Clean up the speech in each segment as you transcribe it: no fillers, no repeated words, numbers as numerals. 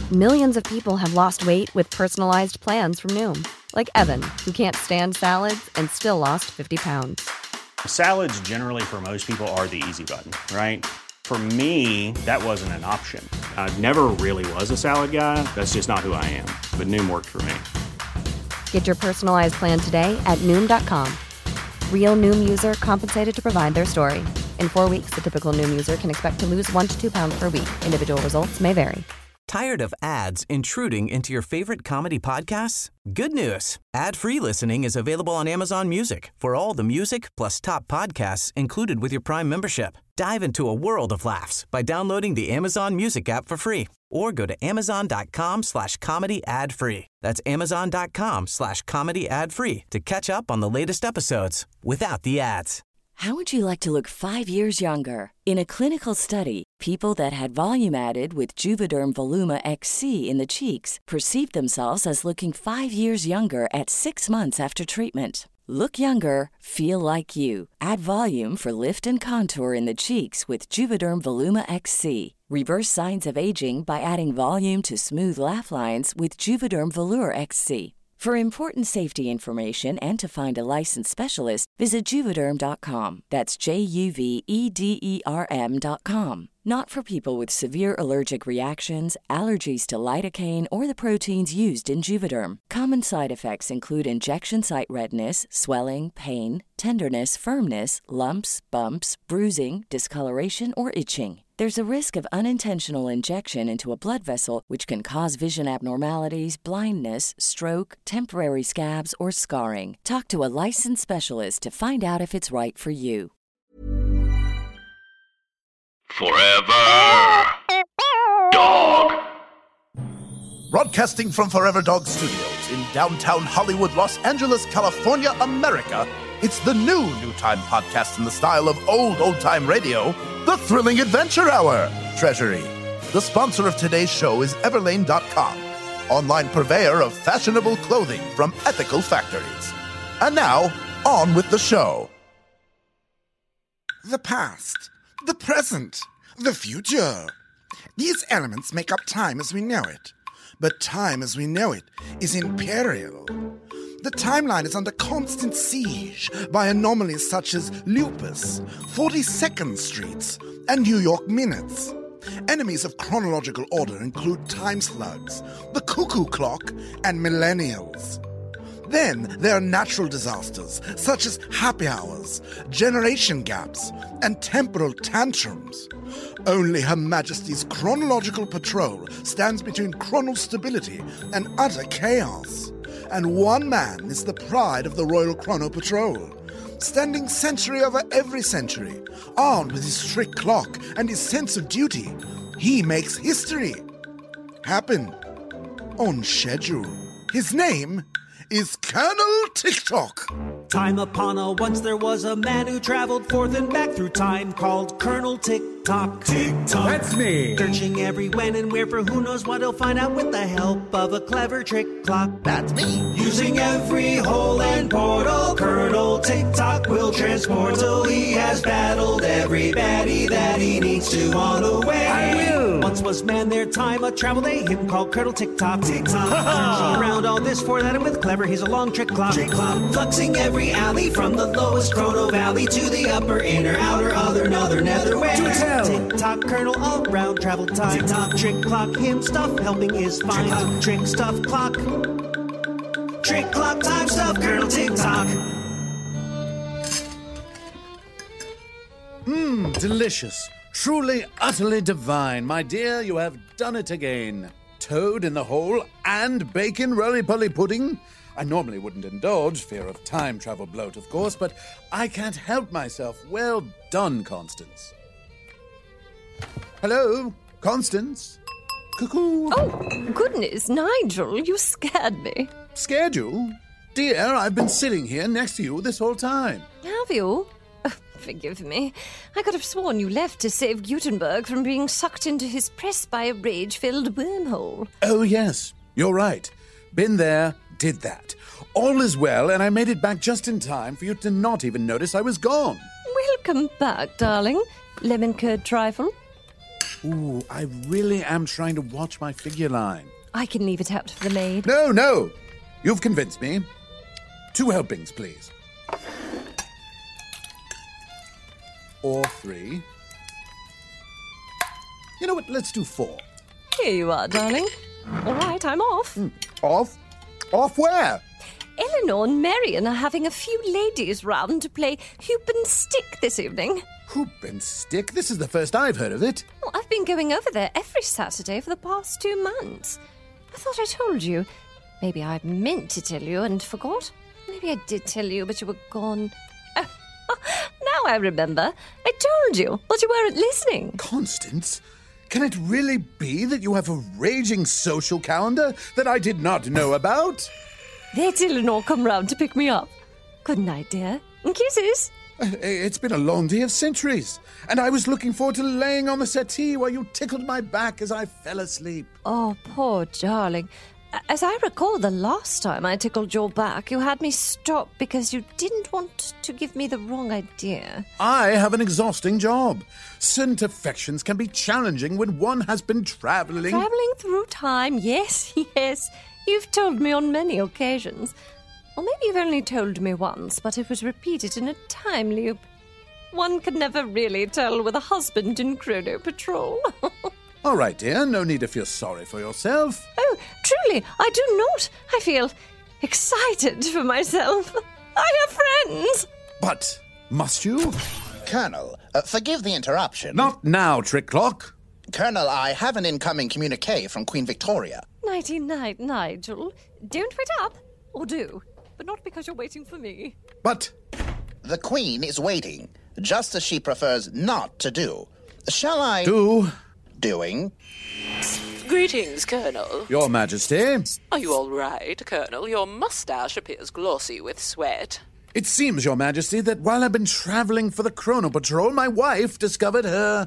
Millions of people have lost weight with personalized plans from Noom. Like Evan, who can't stand salads and still lost 50 pounds. Salads generally for most people are the easy button, right? For me, that wasn't an option. I never really was a salad guy. That's just not who I am. But Noom worked for me. Get your personalized plan today at Noom.com. Real Noom user compensated to provide their story. In 4 weeks, the typical Noom user can expect to lose 1 to 2 pounds per week. Individual results may vary. Tired of ads intruding into your favorite comedy podcasts? Good news. Ad-free listening is available on Amazon Music for all the music plus top podcasts included with your Prime membership. Dive into a world of laughs by downloading the Amazon Music app for free or go to amazon.com/comedy ad-free. That's amazon.com/comedy ad-free to catch up on the latest episodes without the ads. How would you like to look 5 years younger? In a clinical study, people that had volume added with Juvederm Voluma XC in the cheeks perceived themselves as looking 5 years younger at 6 months after treatment. Look younger, feel like you. Add volume for lift and contour in the cheeks with Juvederm Voluma XC. Reverse signs of aging by adding volume to smooth laugh lines with Juvederm Volure XC. For important safety information and to find a licensed specialist, visit Juvederm.com. That's JUVEDERM.com. Not for people with severe allergic reactions, allergies to lidocaine, or the proteins used in Juvederm. Common side effects include injection site redness, swelling, pain, tenderness, firmness, lumps, bumps, bruising, discoloration, or itching. There's a risk of unintentional injection into a blood vessel, which can cause vision abnormalities, blindness, stroke, temporary scabs, or scarring. Talk to a licensed specialist to find out if it's right for you. Forever Dog. Broadcasting from Forever Dog Studios in downtown Hollywood, Los Angeles, California, America, it's the new Time podcast in the style of old-time radio, The Thrilling Adventure Hour, Treasury. The sponsor of today's show is Everlane.com, online purveyor of fashionable clothing from ethical factories. And now, on with the show. The past, the present, the future. These elements make up time as we know it. But time as we know it is in peril. The timeline is under constant siege by anomalies such as lupus, 42nd Streets, and New York minutes. Enemies of chronological order include time slugs, the cuckoo clock, and millennials. Then there are natural disasters such as happy hours, generation gaps, and temporal tantrums. Only Her Majesty's Chronological Patrol stands between chronal stability and utter chaos. And one man is the pride of the Royal Chrono Patrol, standing century over every century, armed with his strict clock and his sense of duty. He makes history happen on schedule. His name is Colonel TikTok. Time upon a once there was a man who traveled forth and back through time called Colonel TikTok. TikTok. That's me. Searching every when and where for who knows what he'll find out with the help of a clever trick clock. That's me. Using every hole and portal, Colonel TikTok will transport till he has battled every baddie that he needs to on the way. I will. Once was man their time a travel they him called Colonel TikTok. TikTok. Around all this for that and with clever he's a long trick clock. Fluxing every alley from the lowest chrono valley to the upper, inner, outer, other, nether way. Tick-tock, Colonel, all round travel time. Tick-tock, trick clock, him stuff, helping is fine. Trick stuff, clock. Trick clock, time stuff, Colonel Tick-tock. Delicious. Truly, utterly divine. My dear, you have done it again. Toad in the hole and bacon roly-poly pudding. I normally wouldn't indulge, fear of time travel bloat, of course, but I can't help myself. Well done, Constance. Hello, Constance? Cuckoo. Oh, goodness, Nigel, you scared me. Scared you? Dear, I've been sitting here next to you this whole time. Have you? Oh, forgive me. I could have sworn you left to save Gutenberg from being sucked into his press by a rage-filled wormhole. Oh, yes, you're right. Been there, did that. All is well, and I made it back just in time for you to not even notice I was gone. Welcome back, darling. Lemon curd trifle. Ooh, I really am trying to watch my figure line. I can leave it out for the maid. No. You've convinced me. 2 helpings, please. Or 3. You know what? Let's do 4. Here you are, darling. All right, I'm off. Off? Off where? Eleanor and Marion are having a few ladies round to play hoop and stick this evening. Hoop and stick? This is the first I've heard of it. Well, I've been going over there every Saturday for the past 2 months. I thought I told you. Maybe I meant to tell you and forgot. Maybe I did tell you, but you were gone. Now I remember. I told you, but you weren't listening. Constance, can it really be that you have a raging social calendar that I did not know about? Let Eleanor come round to pick me up. Good night, dear. And kisses. It's been a long day of centuries, and I was looking forward to laying on the settee while you tickled my back as I fell asleep. Oh, poor darling. As I recall, the last time I tickled your back, you had me stop because you didn't want to give me the wrong idea. I have an exhausting job. Certain affections can be challenging when one has been travelling. Travelling through time, yes. You've told me on many occasions. Or maybe you've only told me once, but it was repeated in a time loop. One can never really tell with a husband in Chrono Patrol. All right, dear, no need to feel sorry for yourself. Oh, truly, I do not. I feel excited for myself. I have friends. But must you? Colonel, forgive the interruption. Not now, Trick Clock. Colonel, I have an incoming communique from Queen Victoria. Nighty-night, Nigel. Don't wait up. Or do. But not because you're waiting for me. But the Queen is waiting, just as she prefers not to do. Shall I... Doing. Greetings, Colonel. Your Majesty. Are you all right, Colonel? Your mustache appears glossy with sweat. It seems, Your Majesty, that while I've been travelling for the Chrono Patrol, my wife discovered her...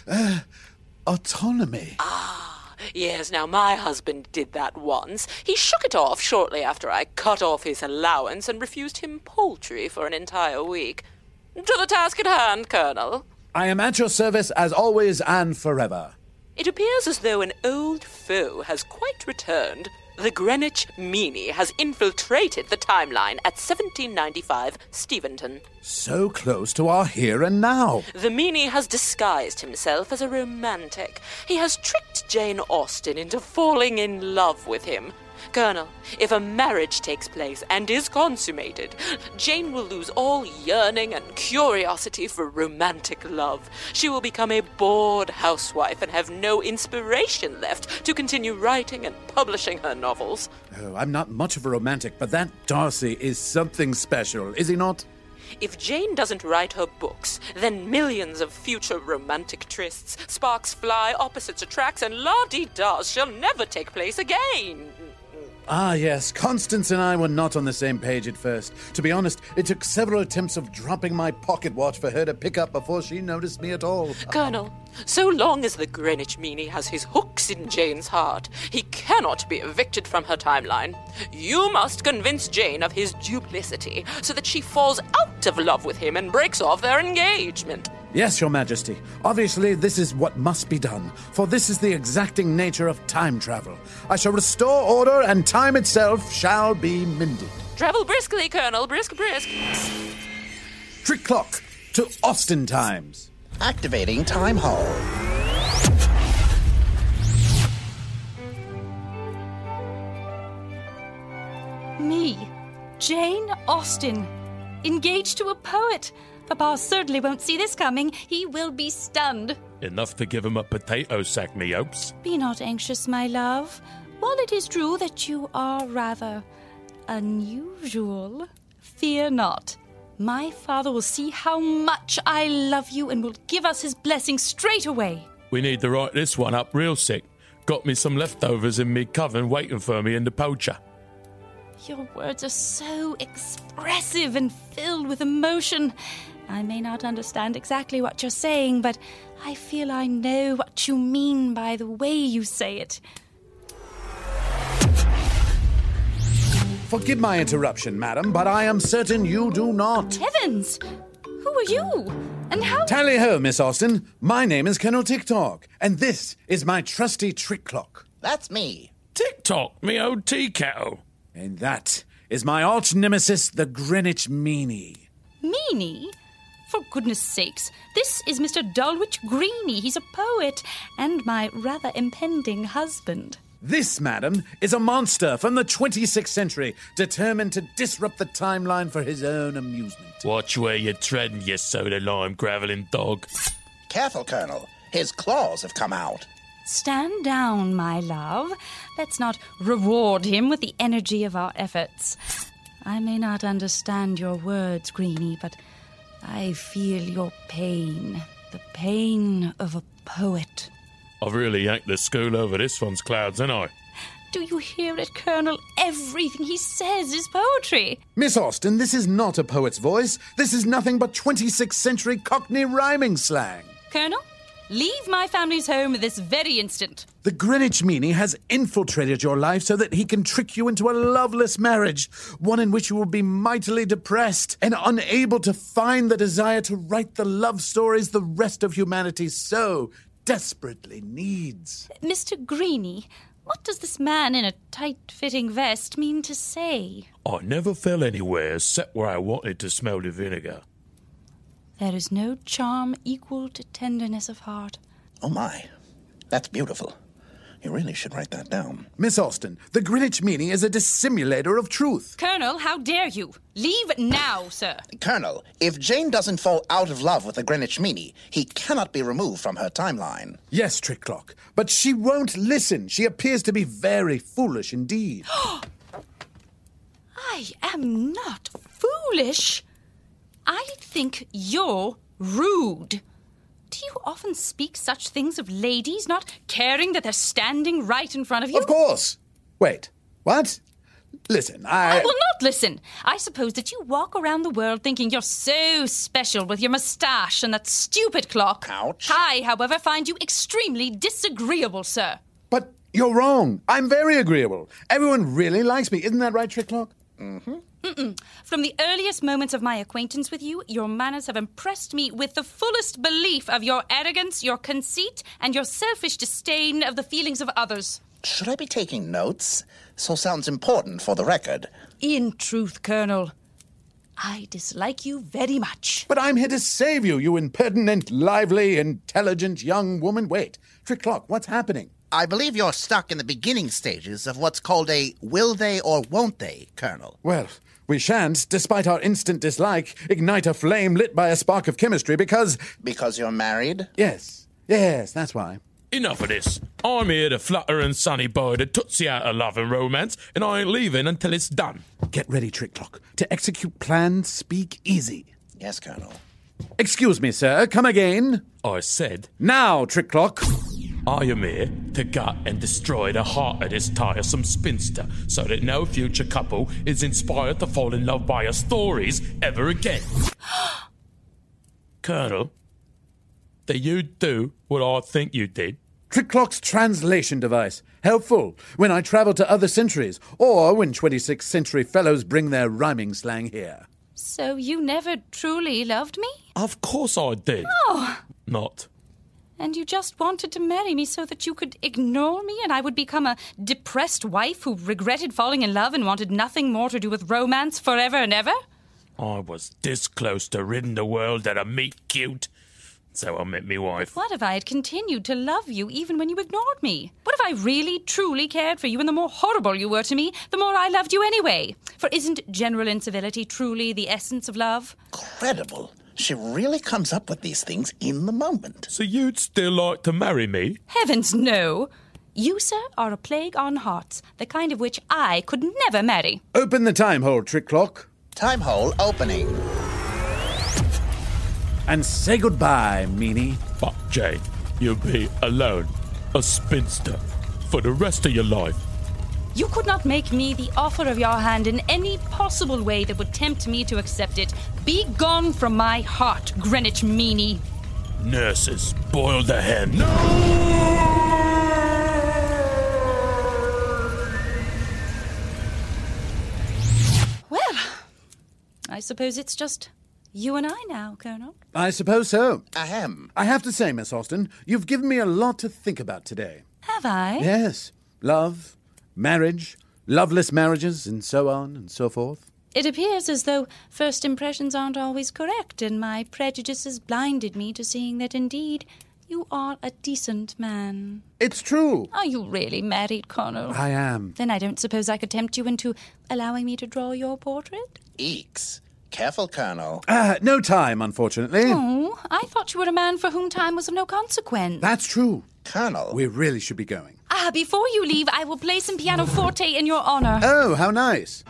autonomy. Yes, now my husband did that once. He shook it off shortly after I cut off his allowance and refused him poultry for an entire week. To the task at hand, Colonel. I am at your service as always and forever. It appears as though an old foe has quite returned. The Greenwich Meanie has infiltrated the timeline at 1795 Steventon. So close to our here and now. The Meanie has disguised himself as a romantic. He has tricked Jane Austen into falling in love with him. Colonel, if a marriage takes place and is consummated, Jane will lose all yearning and curiosity for romantic love. She will become a bored housewife and have no inspiration left to continue writing and publishing her novels. Oh, I'm not much of a romantic, but that Darcy is something special, is he not? If Jane doesn't write her books, then millions of future romantic trysts, sparks fly, opposites attract, and la-dee-das shall never take place again. Ah, yes, Constance and I were not on the same page at first. To be honest, it took several attempts of dropping my pocket watch for her to pick up before she noticed me at all. Colonel, so long as the Greenwich Meanie has his hooks in Jane's heart, he cannot be evicted from her timeline. You must convince Jane of his duplicity so that she falls out of love with him and breaks off their engagement. Yes, Your Majesty. Obviously, this is what must be done, for this is the exacting nature of time travel. I shall restore order, and time itself shall be mended. Travel briskly, Colonel. Brisk. Trick Clock to Austen times. Activating Time Hall. Me, Jane Austen, engaged to a poet. Papa certainly won't see this coming. He will be stunned. Enough to give him a potato sack, me hopes. Be not anxious, my love. While it is true that you are rather unusual, fear not. My father will see how much I love you and will give us his blessing straight away. We need to write this one up real sick. Got me some leftovers in me coven waiting for me in the poacher. Your words are so expressive and filled with emotion. I may not understand exactly what you're saying, but I feel I know what you mean by the way you say it. Forgive my interruption, madam, but I am certain you do not. Heavens! Who are you? And how... Tally-ho, Miss Austen. My name is Colonel Tick-Tock, and this is my trusty trick clock. That's me. Tick-Tock, me old tea kettle. And that is my arch-nemesis, the Greenwich Meanie. Meanie? For goodness sakes, this is Mr. Dulwich Greeny. He's a poet and my rather impending husband. This, madam, is a monster from the 26th century, determined to disrupt the timeline for his own amusement. Watch where you're treading, you soda-lime gravelling dog. Careful, Colonel. His claws have come out. Stand down, my love. Let's not reward him with the energy of our efforts. I may not understand your words, Greeny, but I feel your pain. The pain of a poet. I've really yanked the school over this one's clouds, ain't I? Do you hear it, Colonel? Everything he says is poetry. Miss Austen, this is not a poet's voice. This is nothing but 26th century Cockney rhyming slang. Colonel, leave my family's home this very instant. The Greenwich Meanie has infiltrated your life so that he can trick you into a loveless marriage, one in which you will be mightily depressed and unable to find the desire to write the love stories the rest of humanity so desperately needs. Mr. Greeny, what does this man in a tight-fitting vest mean to say? I never fell anywhere except where I wanted to smell the vinegar. There is no charm equal to tenderness of heart. Oh my, that's beautiful. You really should write that down. Miss Austen, the Greenwich Meanie is a dissimulator of truth. Colonel, how dare you? Leave now, sir. Colonel, if Jane doesn't fall out of love with the Greenwich Meanie, he cannot be removed from her timeline. Yes, Trick Clock, but she won't listen. She appears to be very foolish indeed. I am not foolish. I think you're rude. Do you often speak such things of ladies, not caring that they're standing right in front of you? Of course. Wait, what? Listen, I will not listen. I suppose that you walk around the world thinking you're so special with your moustache and that stupid clock. Ouch. I, however, find you extremely disagreeable, sir. But you're wrong. I'm very agreeable. Everyone really likes me. Isn't that right, Trick Clock? Mm-hmm. From the earliest moments of my acquaintance with you, your manners have impressed me with the fullest belief of your arrogance, your conceit, and your selfish disdain of the feelings of others. Should I be taking notes? So sounds important for the record. In truth, Colonel, I dislike you very much. But I'm here to save you, you impertinent, lively, intelligent young woman. Wait, Trick Clock, what's happening? I believe you're stuck in the beginning stages of what's called a will they or won't they, Colonel. Well, we shan't, despite our instant dislike, ignite a flame lit by a spark of chemistry because... Because you're married? Yes, that's why. Enough of this. I'm here to flutter and sunny boy the tootsie out of love and romance, and I ain't leaving until it's done. Get ready, Trick Clock. To execute plans, speak easy. Yes, Colonel. Excuse me, sir. Come again. I said... Now, Trick Clock. I am here to gut and destroy the heart of this tiresome spinster so that no future couple is inspired to fall in love by her stories ever again. Colonel, do you do what I think you did? Trick Clock's translation device. Helpful when I travel to other centuries or when 26th century fellows bring their rhyming slang here. So you never truly loved me? Of course I did. Oh. Not. And you just wanted to marry me so that you could ignore me and I would become a depressed wife who regretted falling in love and wanted nothing more to do with romance forever and ever? I was this close to ridding the world of a meat cute. So I met me wife. What if I had continued to love you even when you ignored me? What if I really, truly cared for you and the more horrible you were to me, the more I loved you anyway? For isn't general incivility truly the essence of love? Incredible. She really comes up with these things in the moment. So you'd still like to marry me? Heavens, no. You, sir, are a plague on hearts, the kind of which I could never marry. Open the time hole, Trick Clock. Time hole opening. And say goodbye, Meanie. But, Jane, you'll be alone, a spinster, for the rest of your life. You could not make me the offer of your hand in any possible way that would tempt me to accept it. Be gone from my heart, Greenwich Meanie. Nurses, boil the hen. No! Well, I suppose it's just You and I now, Colonel. I suppose so. Ahem. I have to say, Miss Austen, you've given me a lot to think about today. Have I? Yes. Love, marriage, loveless marriages, and so on and so forth. It appears as though first impressions aren't always correct, and my prejudices blinded me to seeing that indeed you are a decent man. It's true. Are you really married, Colonel? I am. Then I don't suppose I could tempt you into allowing me to draw your portrait? Eeks. Careful, Colonel. No time, unfortunately. Oh, I thought you were a man for whom time was of no consequence. That's true. Colonel. We really should be going. Before you leave, I will play some pianoforte in your honor. Oh, how nice.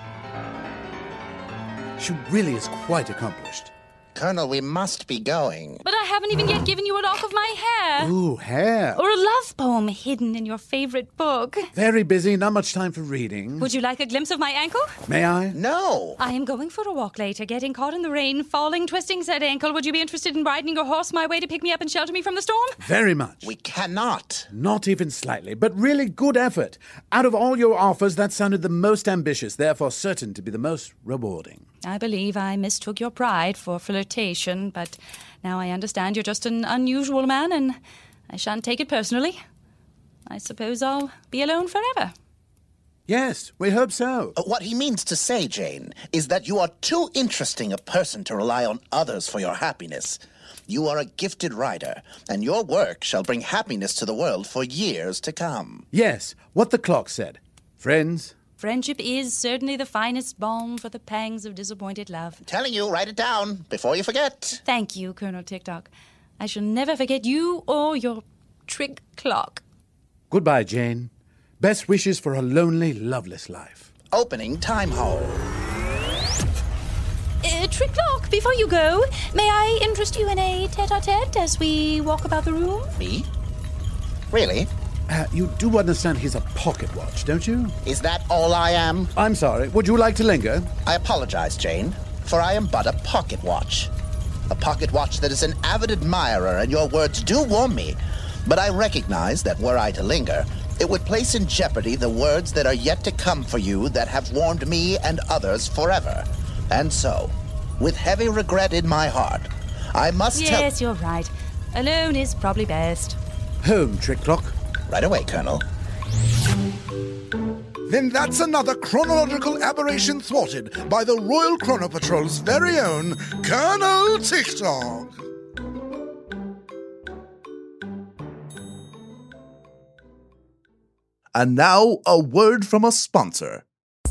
She really is quite accomplished. Colonel, we must be going. But I haven't even yet given you a lock of my hair. Ooh, hair. Or a love poem hidden in your favorite book. Very busy, not much time for reading. Would you like a glimpse of my ankle? May I? No. I am going for a walk later, getting caught in the rain, falling, twisting said ankle. Would you be interested in riding your horse my way to pick me up and shelter me from the storm? Very much. We cannot. Not even slightly, but really good effort. Out of all your offers, that sounded the most ambitious, therefore certain to be the most rewarding. I believe I mistook your pride for flirtation, but now I understand you're just an unusual man, and I shan't take it personally. I suppose I'll be alone forever. Yes, we hope so. What he means to say, Jane, is that you are too interesting a person to rely on others for your happiness. You are a gifted writer, and your work shall bring happiness to the world for years to come. Yes, what the clock said. Friends... Friendship is certainly the finest balm for the pangs of disappointed love. Telling you, write it down before you forget. Thank you, Colonel Tick-Tock. I shall never forget you or your trick clock. Goodbye, Jane. Best wishes for a lonely, loveless life. Opening time hole. Trick clock, before you go, may I interest you in a tete-a-tete as we walk about the room? Me? Really? You do understand he's a pocket watch, don't you? Is that all I am? I'm sorry. Would you like to linger? I apologize, Jane, for I am but a pocket watch. A pocket watch that is an avid admirer, and your words do warm me. But I recognize that were I to linger, it would place in jeopardy the words that are yet to come for you that have warmed me and others forever. And so, with heavy regret in my heart, I must tell... Yes, you're right. Alone is probably best. Home, Trick Clock. Right away, Colonel. Then that's another chronological aberration thwarted by the Royal Chrono Patrol's very own Colonel Tick-Tock. And now, a word from a sponsor.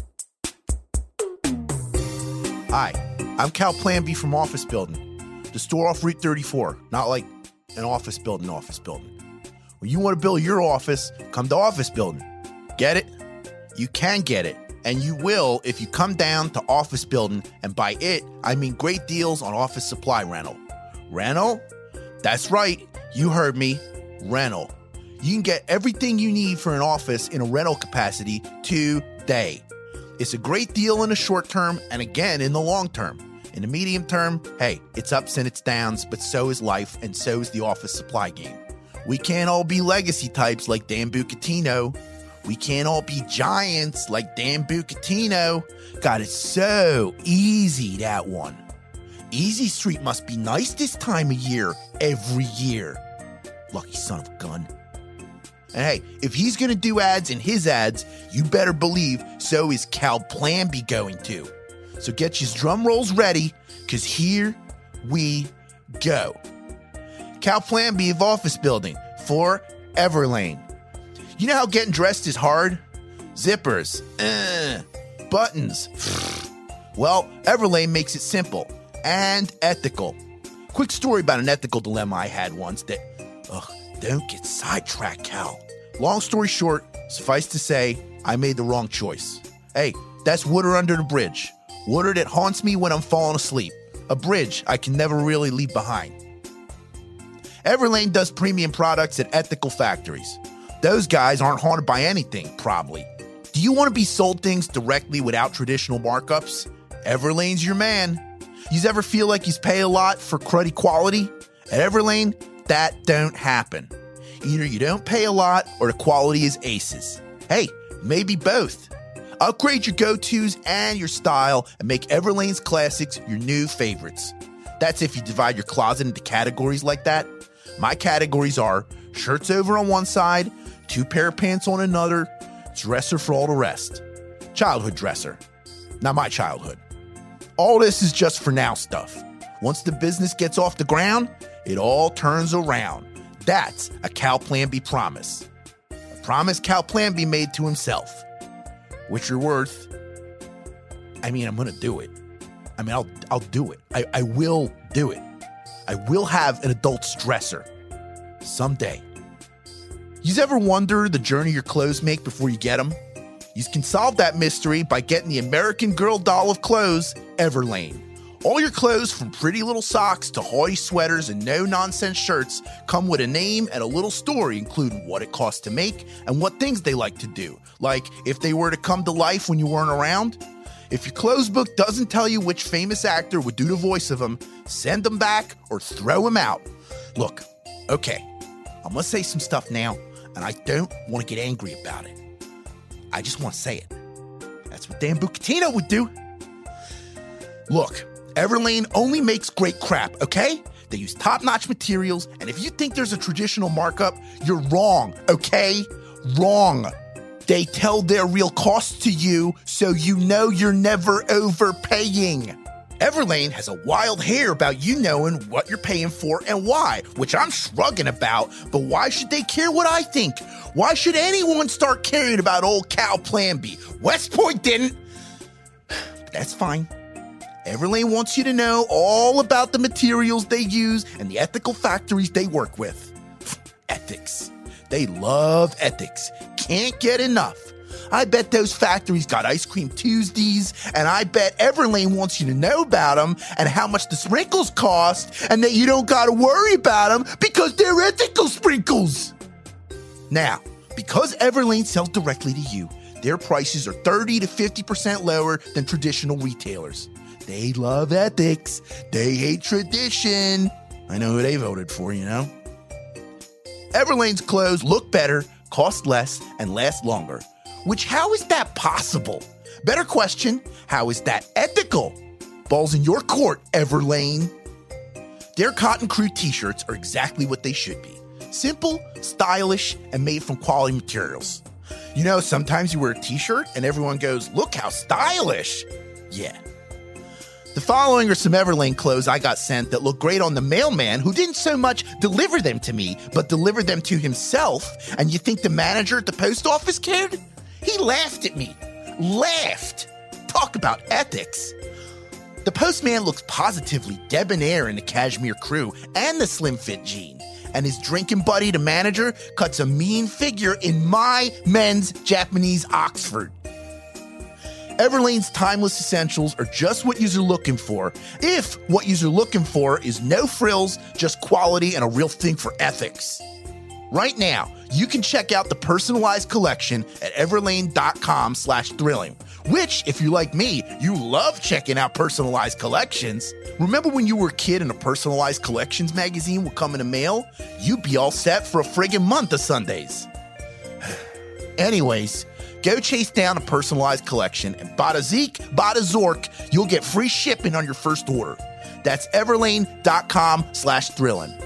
Hi, I'm Cal Plan B from Office Building. The store off Route 34, not like an office building. When you want to build your office, come to Office Building. Get it? You can get it, and you will if you come down to Office Building, and by it, I mean great deals on office supply rental. Rental? That's right, you heard me, rental. You can get everything you need for an office in a rental capacity today. It's a great deal in the short term, and again in the long term. In the medium term, hey, it's ups and it's downs, but so is life, and so is the office supply game. We can't all be legacy types like Dan Bucatino. We can't all be giants like Dan Bucatino. God, it's so easy, that one. Easy Street must be nice this time of year, every year. Lucky son of a gun. And hey, if he's gonna do ads in his ads, you better believe so is Cal Plan B going to. So get your drum rolls ready, cause here we go. Cal Plan B of Office Building for Everlane. You know how getting dressed is hard? Zippers, buttons. Well, Everlane makes it simple and ethical. Quick story about an ethical dilemma I had once that, don't get sidetracked, Cal. Long story short, suffice to say, I made the wrong choice. Hey, that's water under the bridge. Water that haunts me when I'm falling asleep. A bridge I can never really leave behind. Everlane does premium products at ethical factories. Those guys aren't haunted by anything, probably. Do you want to be sold things directly without traditional markups? Everlane's your man. Yous ever feel like yous pay a lot for cruddy quality? At Everlane, that don't happen. Either you don't pay a lot or the quality is aces. Hey, maybe both. Upgrade your go-tos and your style and make Everlane's classics your new favorites. That's if you divide your closet into categories like that. My categories are shirts over on one side, 2 pair of pants on another, dresser for all the rest. Childhood dresser. Not my childhood. All this is just for now stuff. Once the business gets off the ground, it all turns around. That's a Cal Plan B promise. A promise Cal Plan B made to himself. Which you're worth. I'm going to do it. I'll do it. I will do it. I will have an adult's dresser. Someday. You ever wonder the journey your clothes make before you get them? You can solve that mystery by getting the American Girl doll of clothes, Everlane. All your clothes, from pretty little socks to haughty sweaters and no-nonsense shirts, come with a name and a little story, including what it costs to make and what things they like to do, like if they were to come to life when you weren't around. If your clothes book doesn't tell you which famous actor would do the voice of them, send them back or throw them out. Look, okay, I'm going to say some stuff now, and I don't want to get angry about it. I just want to say it. That's what Dan Bucatino would do. Look, Everlane only makes great crap, okay? They use top-notch materials, and if you think there's a traditional markup, you're wrong, okay? Wrong. They tell their real costs to you, so you know you're never overpaying. Everlane has a wild hair about you knowing what you're paying for and why, which I'm shrugging about, but why should they care what I think? Why should anyone start caring about old Cal Plan B? West Point didn't. But that's fine. Everlane wants you to know all about the materials they use and the ethical factories they work with. Ethics. They love ethics. Can't get enough. I bet those factories got Ice Cream Tuesdays, and I bet Everlane wants you to know about them and how much the sprinkles cost, and that you don't got to worry about them because they're ethical sprinkles. Now, because Everlane sells directly to you, their prices are 30 to 50% lower than traditional retailers. They love ethics. They hate tradition. I know who they voted for, you know? Everlane's clothes look better, cost less, and last longer. Which, how is that possible? Better question, how is that ethical? Ball's in your court, Everlane. Their Cotton Crew t-shirts are exactly what they should be. Simple, stylish, and made from quality materials. You know, sometimes you wear a t-shirt and everyone goes, look how stylish. Yeah. The following are some Everlane clothes I got sent that look great on the mailman who didn't so much deliver them to me, but delivered them to himself. And you think the manager at the post office cared? He laughed at me. Laughed. Talk about ethics. The postman looks positively debonair in the Cashmere Crew and the slim fit jean. And his drinking buddy, the manager, cuts a mean figure in my men's Japanese Oxford. Everlane's timeless essentials are just what you're looking for, if what you're looking for is no frills, just quality and a real thing for ethics. Right now, you can check out the personalized collection at everlane.com/thrilling, which, if you're like me, you love checking out personalized collections. Remember when you were a kid and a personalized collections magazine would come in the mail? You'd be all set for a friggin' month of Sundays. Anyways, go chase down a personalized collection, and bada Zeke, bada Zork, you'll get free shipping on your first order. That's everlane.com/thrilling.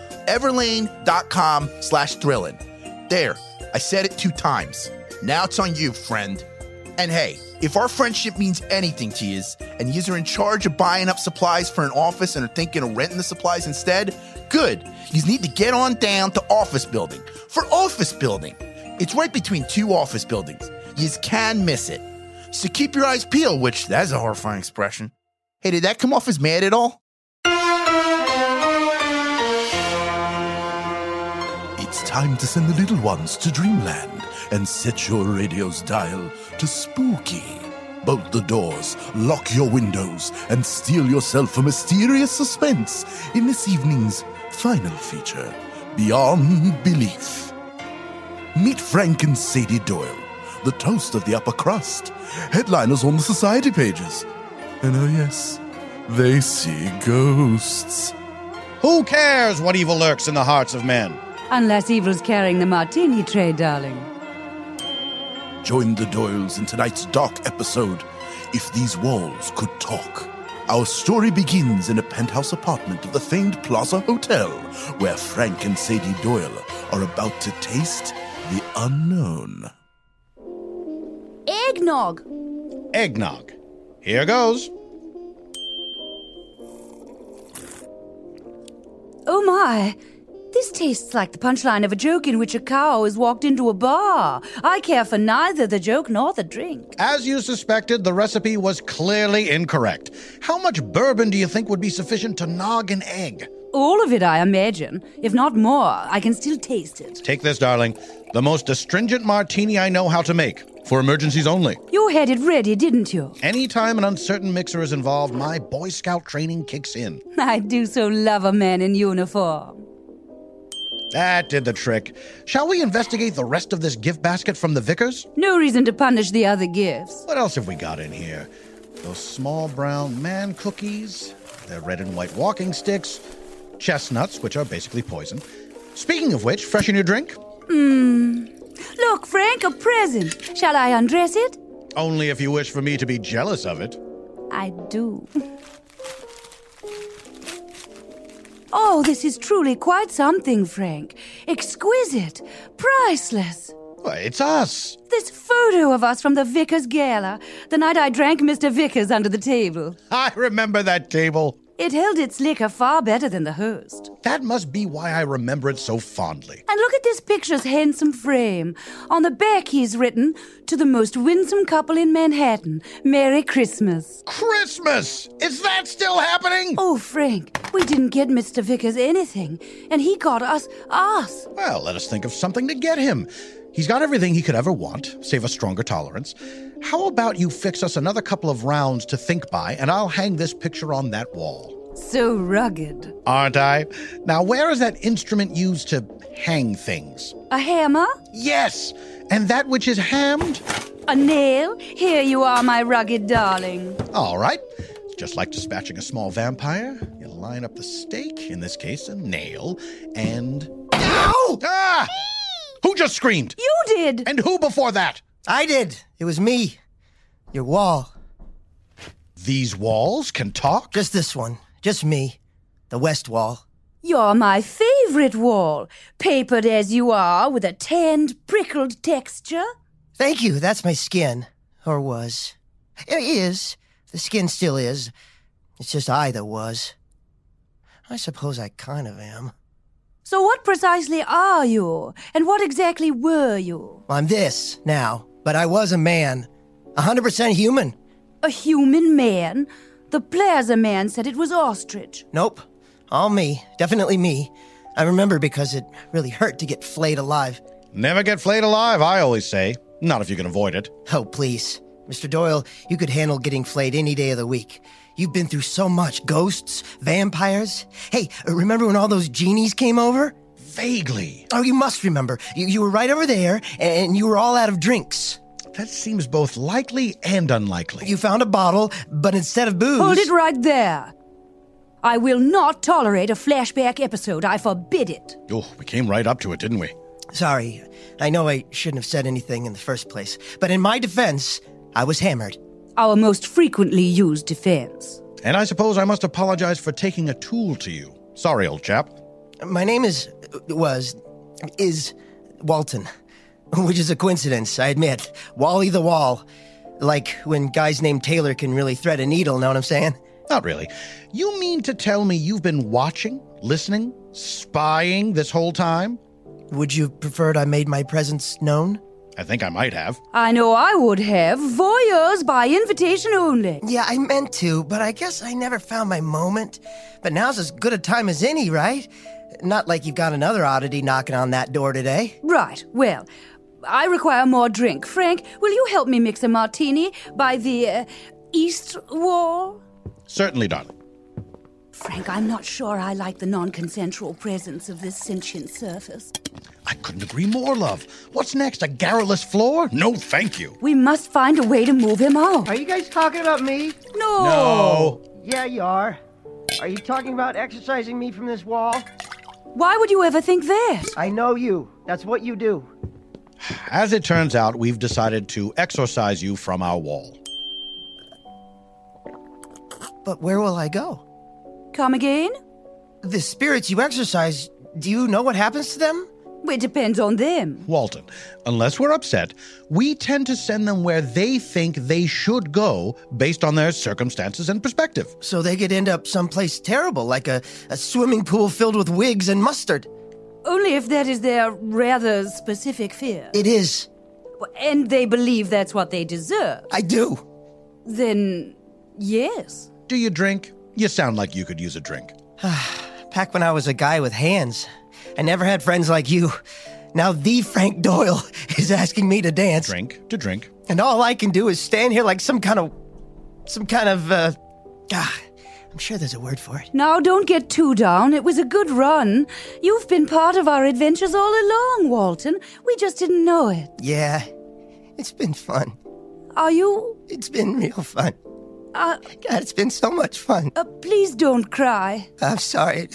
everlane.com/thrilling. There, I said it 2 times. Now it's on you, friend. And hey, if our friendship means anything to you, and you are in charge of buying up supplies for an office and are thinking of renting the supplies instead, good. You need to get on down to Office Building. For Office Building. It's right between 2 office buildings. You can miss it. So keep your eyes peeled, which, that's a horrifying expression. Hey, did that come off as mad at all? It's time to send the little ones to dreamland and set your radio's dial to spooky. Bolt the doors, lock your windows, and steal yourself a mysterious suspense in this evening's final feature, Beyond Belief. Meet Frank and Sadie Doyle, the toast of the upper crust, headliners on the society pages. And oh yes, they see ghosts. Who cares what evil lurks in the hearts of men? Unless evil's carrying the martini tray, darling. Join the Doyles in tonight's dark episode, If These Walls Could Talk. Our story begins in a penthouse apartment of the famed Plaza Hotel, where Frank and Sadie Doyle are about to taste the unknown. Eggnog! Eggnog. Here goes. Oh my! This tastes like the punchline of a joke in which a cow has walked into a bar. I care for neither the joke nor the drink. As you suspected, the recipe was clearly incorrect. How much bourbon do you think would be sufficient to nog an egg? All of it, I imagine. If not more, I can still taste it. Take this, darling. The most astringent martini I know how to make. For emergencies only. You had it ready, didn't you? Anytime an uncertain mixer is involved, my Boy Scout training kicks in. I do so love a man in uniform. That did the trick. Shall we investigate the rest of this gift basket from the Vickers? No reason to punish the other gifts. What else have we got in here? Those small brown man cookies, their red and white walking sticks, chestnuts, which are basically poison. Speaking of which, freshen your drink? Look, Frank, a present. Shall I undress it? Only if you wish for me to be jealous of it. I do. Oh, this is truly quite something, Frank. Exquisite. Priceless. Well, it's us. This photo of us from the Vickers Gala, the night I drank Mr. Vickers under the table. I remember that table. It held its liquor far better than the host. That must be why I remember it so fondly. And look at this picture's handsome frame. On the back he's written, "To the most winsome couple in Manhattan, Merry Christmas." Christmas! Is that still happening? Oh, Frank, we didn't get Mr. Vickers anything, and he got us. Well, let us think of something to get him. He's got everything he could ever want, save a stronger tolerance. How about you fix us another couple of rounds to think by, and I'll hang this picture on that wall. So rugged. Aren't I? Now, where is that instrument used to hang things? A hammer? Yes, and that which is hammed? A nail? Here you are, my rugged darling. All right. Just like dispatching a small vampire, you line up the stake, in this case a nail, and... Ow! Ah! Who just screamed? You did! And who before that? I did. It was me. Your wall. These walls can talk? Just this one. Just me. The west wall. You're my favorite wall. Papered as you are, with a tanned, prickled texture. Thank you. That's my skin. Or was. It is. The skin still is. It's just I that was. I suppose I kind of am. So what precisely are you? And what exactly were you? I'm this, now. But I was a man. 100% human. A human man? The plaza man said it was ostrich. Nope. All me. Definitely me. I remember because it really hurt to get flayed alive. Never get flayed alive, I always say. Not if you can avoid it. Oh, please. Mr. Doyle, you could handle getting flayed any day of the week. You've been through so much. Ghosts, vampires. Hey, remember when all those genies came over? Vaguely. Oh, you must remember. You were right over there, and you were all out of drinks. That seems both likely and unlikely. You found a bottle, but instead of booze... Hold it right there. I will not tolerate a flashback episode. I forbid it. Oh, we came right up to it, didn't we? Sorry. I know I shouldn't have said anything in the first place. But in my defense, I was hammered. Our most frequently used defense. And I suppose I must apologize for taking a tool to you. Sorry, old chap. My name is Walton. Which is a coincidence, I admit. Wally the Wall. Like when guys named Taylor can really thread a needle, know what I'm saying? Not really. You mean to tell me you've been watching, listening, spying this whole time? Would you have preferred I made my presence known? I think I might have. I know I would have. Voyeurs by invitation only. Yeah, I meant to, but I guess I never found my moment. But now's as good a time as any, right? Not like you've got another oddity knocking on that door today. Right. Well, I require more drink. Frank, will you help me mix a martini by the east wall? Certainly done. Frank, I'm not sure I like the non-consensual presence of this sentient surface. I couldn't agree more, love. What's next, a garrulous floor? No, thank you. We must find a way to move him out. Are you guys talking about me? No. Yeah, you are. Are you talking about exorcising me from this wall? Why would you ever think that? I know you. That's what you do. As it turns out, we've decided to exorcise you from our wall. But where will I go? Come again? The spirits you exorcise, do you know what happens to them? It depends on them. Walton, unless we're upset, we tend to send them where they think they should go based on their circumstances and perspective. So they could end up someplace terrible, like a swimming pool filled with wigs and mustard. Only if that is their rather specific fear. It is. And they believe that's what they deserve. I do. Then, yes. Do you drink? You sound like you could use a drink. Back when I was a guy with hands, I never had friends like you. Now the Frank Doyle is asking me to dance. Drink to drink. And all I can do is stand here like some kind of, I'm sure there's a word for it. Now, don't get too down. It was a good run. You've been part of our adventures all along, Walton. We just didn't know it. Yeah, it's been fun. Are you? It's been real fun. God, it's been so much fun. Please don't cry. I'm sorry.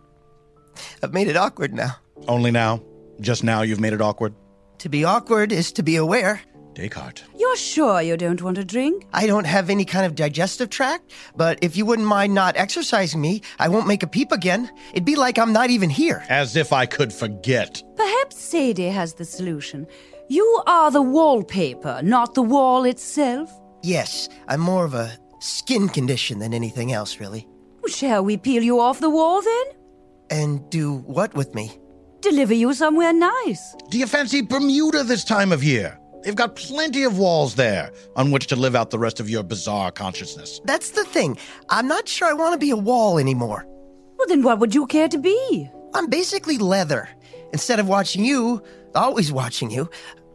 I've made it awkward now. Only now? Just now you've made it awkward? To be awkward is to be aware. Descartes. You're sure you don't want a drink? I don't have any kind of digestive tract, but if you wouldn't mind not exercising me, I won't make a peep again. It'd be like I'm not even here. As if I could forget. Perhaps Sadie has the solution. You are the wallpaper, not the wall itself. Yes, I'm more of a skin condition than anything else, really. Shall we peel you off the wall, then? And do what with me? Deliver you somewhere nice. Do you fancy Bermuda this time of year? They've got plenty of walls there on which to live out the rest of your bizarre consciousness. That's the thing. I'm not sure I want to be a wall anymore. Well, then what would you care to be? I'm basically leather. Instead of watching you, always watching you,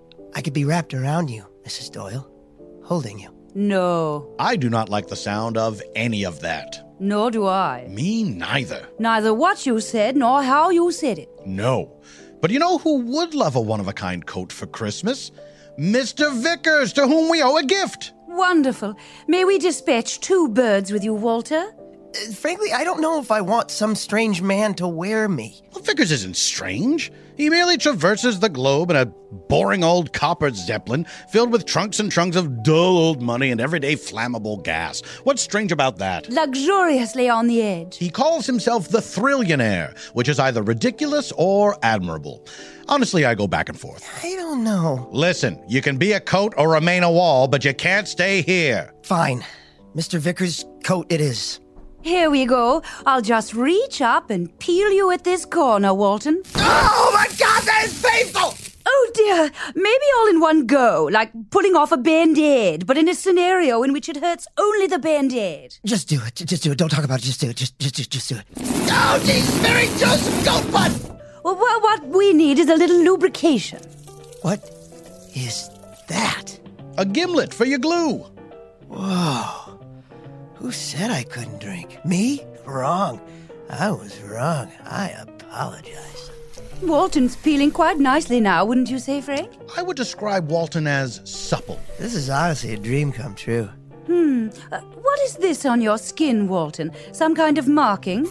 I could be wrapped around you, Mrs. Doyle, holding you. No. I do not like the sound of any of that. Nor do I. Me neither. Neither what you said nor how you said it. No. But you know who would love a one-of-a-kind coat for Christmas? Mr. Vickers, to whom we owe a gift. Wonderful. May we dispatch 2 birds with you, Walter? Frankly, I don't know if I want some strange man to wear me. Well, Vickers isn't strange. He merely traverses the globe in a boring old copper zeppelin filled with trunks and trunks of dull old money and everyday flammable gas. What's strange about that? Luxuriously on the edge. He calls himself the Thrillionaire, which is either ridiculous or admirable. Honestly, I go back and forth. I don't know. Listen, you can be a coat or remain a wall, but you can't stay here. Fine. Mr. Vickers' coat it is. Here we go. I'll just reach up and peel you at this corner, Walton. Oh, my God, that is painful! Oh, dear. Maybe all in one go, like pulling off a Band-Aid, but in a scenario in which it hurts only the Band-Aid. Just do it. Just do it. Don't talk about it. Just do it. Just do it. Oh, geez, Mary Joseph Goldbutt! Well, what we need is a little lubrication. What is that? A gimlet for your glue. Whoa. Who said I couldn't drink? Me? Wrong. I was wrong. I apologize. Walton's peeling quite nicely now, wouldn't you say, Frank? I would describe Walton as supple. This is honestly a dream come true. What is this on your skin, Walton? Some kind of marking?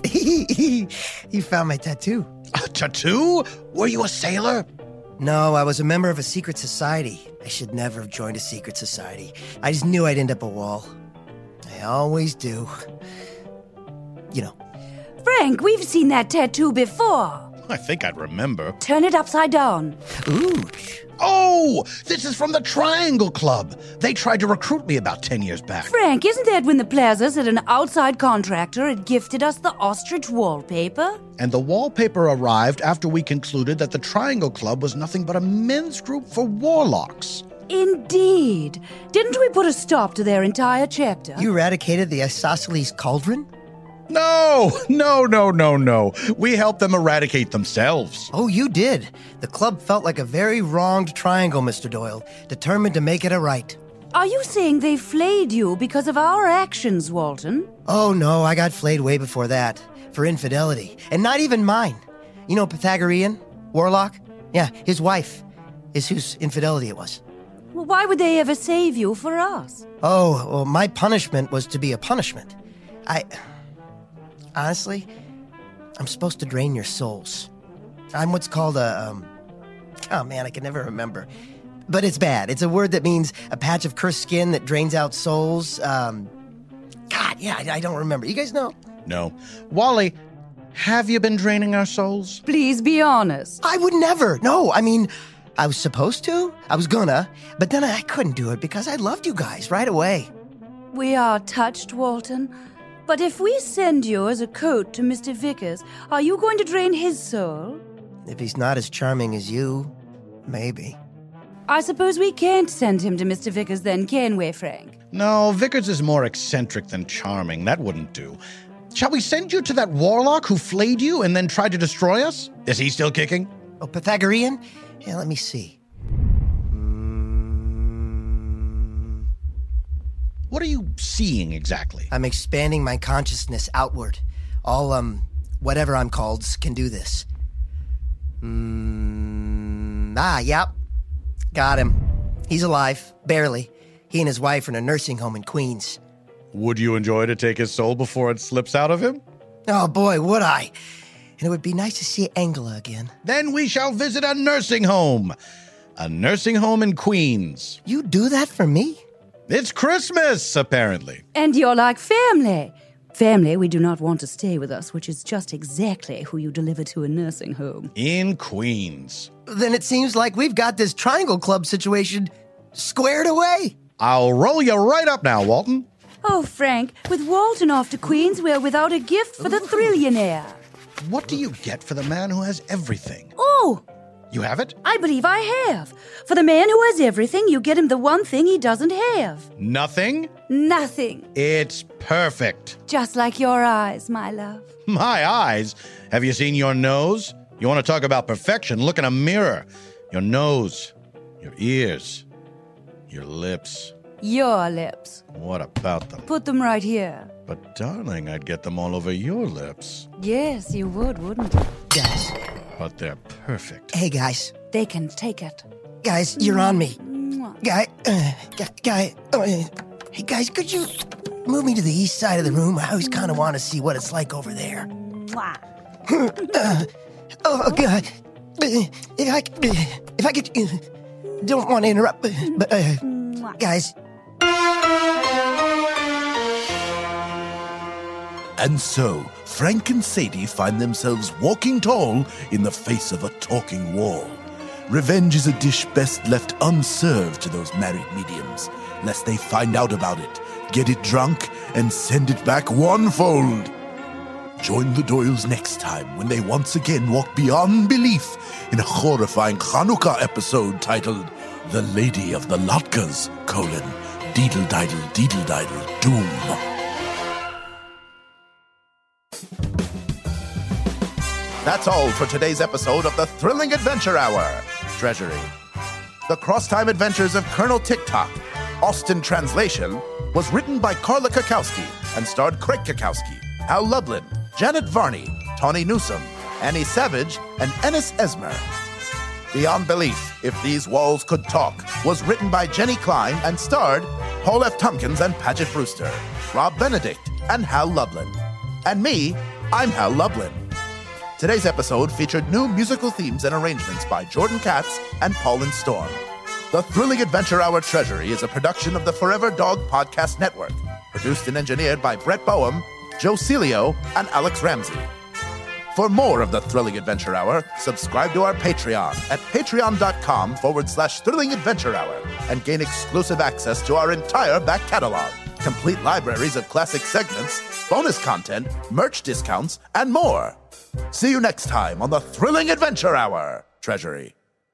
You found my tattoo. A tattoo? Were you a sailor? No, I was a member of a secret society. I should never have joined a secret society. I just knew I'd end up a wall. I always do. You know. Frank, we've seen that tattoo before. I think I'd remember. Turn it upside down. Ooh. Oh, this is from the Triangle Club. They tried to recruit me about 10 years back. Frank, isn't that when the Plaza said an outside contractor had gifted us the ostrich wallpaper? And the wallpaper arrived after we concluded that the Triangle Club was nothing but a men's group for warlocks. Indeed. Didn't we put a stop to their entire chapter? You eradicated the Isosceles Cauldron? No. We helped them eradicate themselves. Oh, you did. The club felt like a very wronged triangle, Mr. Doyle, determined to make it a right. Are you saying they flayed you because of our actions, Walton? Oh, no, I got flayed way before that. For infidelity. And not even mine. You know Pythagorean? Warlock? Yeah, his wife is whose infidelity it was. Well, why would they ever save you for us? Oh, well, my punishment was to be a punishment. Honestly, I'm supposed to drain your souls. I'm what's called oh man, I can never remember. But it's bad. It's a word that means a patch of cursed skin that drains out souls. God, Yeah, I don't remember. You guys know? No. Wally, have you been draining our souls? Please be honest. I would never. No, I mean, I was supposed to. I was gonna. But then I couldn't do it because I loved you guys right away. We are touched, Walton. But if we send you as a coat to Mr. Vickers, are you going to drain his soul? If he's not as charming as you, maybe. I suppose we can't send him to Mr. Vickers then, can we, Frank? No, Vickers is more eccentric than charming. That wouldn't do. Shall we send you to that warlock who flayed you and then tried to destroy us? Is he still kicking? Oh, Pythagorean? Yeah, let me see. What are you seeing exactly? I'm expanding my consciousness outward. All, whatever I'm called can do this. Yep. Got him. He's alive. Barely. He and his wife are in a nursing home in Queens. Would you enjoy to take his soul before it slips out of him? Oh, boy, would I. And it would be nice to see Angela again. Then we shall visit a nursing home. A nursing home in Queens. You do that for me? It's Christmas, apparently. And you're like family. Family we do not want to stay with us, which is just exactly who you deliver to a nursing home. In Queens. Then it seems like we've got this Triangle Club situation squared away. I'll roll you right up now, Walton. Oh, Frank, with Walton off to Queens, we're without a gift for the Thrillionaire. What do you get for the man who has everything? Oh! You have it? I believe I have. For the man who has everything, you get him the one thing he doesn't have. Nothing? Nothing. It's perfect. Just like your eyes, my love. My eyes? Have you seen your nose? You want to talk about perfection? Look in a mirror. Your nose, your ears, your lips. Your lips. What about them? Put them right here. But, darling, I'd get them all over your lips. Yes, you would, wouldn't you? Guys. But they're perfect. Hey, guys. They can take it. Guys, you're on me. Mwah. Hey, guys, could you move me to the east side of the room? I always kind of want to see what it's like over there. Mwah. Oh, God. If I could, don't want to interrupt, but guys. And so, Frank and Sadie find themselves walking tall in the face of a talking wall. Revenge is a dish best left unserved to those married mediums, lest they find out about it, get it drunk, and send it back onefold. Join the Doyles next time when they once again walk beyond belief in a horrifying Hanukkah episode titled The Lady of the Latkes, Deedle-Diddle, Doom. That's all for today's episode of the Thrilling Adventure Hour, Treasury. The Cross-Time Adventures of Colonel Tick-Tock, Austin translation, was written by Carla Kakowski and starred Craig Kakowski, Hal Lublin, Janet Varney, Tawny Newsome, Annie Savage, and Ennis Esmer. Beyond Belief, If These Walls Could Talk, was written by Jenny Klein and starred Paul F. Tompkins and Paget Brewster, Rob Benedict, and Hal Lublin. And me, I'm Hal Lublin. Today's episode featured new musical themes and arrangements by Jordan Katz and Paulin Storm. The Thrilling Adventure Hour Treasury is a production of the Forever Dog Podcast Network, produced and engineered by Brett Boehm, Joe Celio, and Alex Ramsey. For more of the Thrilling Adventure Hour, subscribe to our Patreon at patreon.com/Thrilling Adventure Hour and gain exclusive access to our entire back catalog, complete libraries of classic segments, bonus content, merch discounts, and more. See you next time on the Thrilling Adventure Hour, Treasury.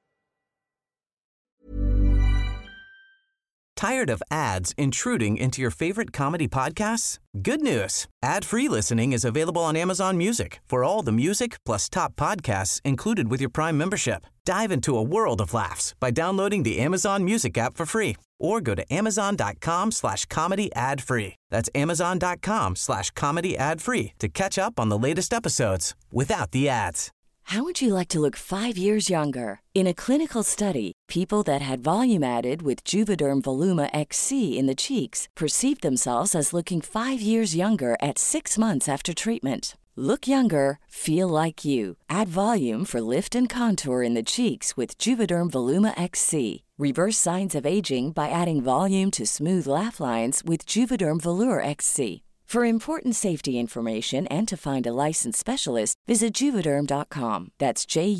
Tired of ads intruding into your favorite comedy podcasts? Good news. Ad-free listening is available on Amazon Music for all the music plus top podcasts included with your Prime membership. Dive into a world of laughs by downloading the Amazon Music app for free or go to amazon.com/comedy ad-free. That's amazon.com/comedy ad-free to catch up on the latest episodes without the ads. How would you like to look 5 years younger? In a clinical study, people that had volume added with Juvederm Voluma XC in the cheeks perceived themselves as looking 5 years younger at 6 months after treatment. Look younger, feel like you. Add volume for lift and contour in the cheeks with Juvederm Voluma XC. Reverse signs of aging by adding volume to smooth laugh lines with Juvederm Volure XC. For important safety information and to find a licensed specialist, visit Juvederm.com. That's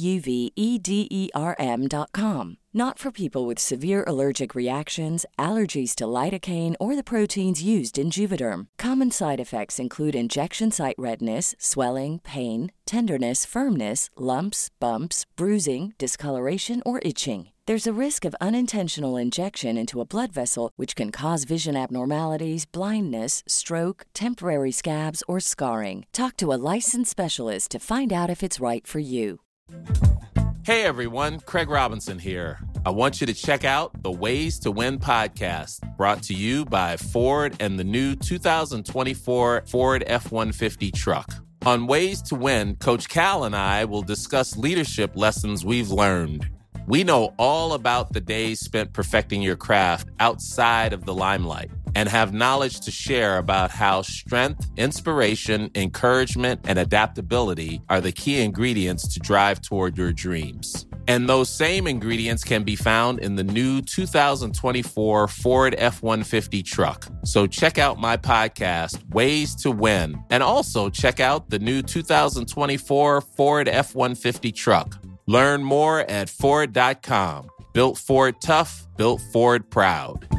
JUVEDERM.com. Not for people with severe allergic reactions, allergies to lidocaine, or the proteins used in Juvederm. Common side effects include injection site redness, swelling, pain, tenderness, firmness, lumps, bumps, bruising, discoloration, or itching. There's a risk of unintentional injection into a blood vessel, which can cause vision abnormalities, blindness, stroke, temporary scabs, or scarring. Talk to a licensed specialist to find out if it's right for you. Hey everyone, Craig Robinson here. I want you to check out the Ways to Win podcast, brought to you by Ford and the new 2024 Ford F-150 truck. On Ways to Win, Coach Cal and I will discuss leadership lessons we've learned. We know all about the days spent perfecting your craft outside of the limelight and have knowledge to share about how strength, inspiration, encouragement, and adaptability are the key ingredients to drive toward your dreams. And those same ingredients can be found in the new 2024 Ford F-150 truck. So check out my podcast, Ways to Win, and also check out the new 2024 Ford F-150 truck. Learn more at Ford.com. Built Ford tough, built Ford proud.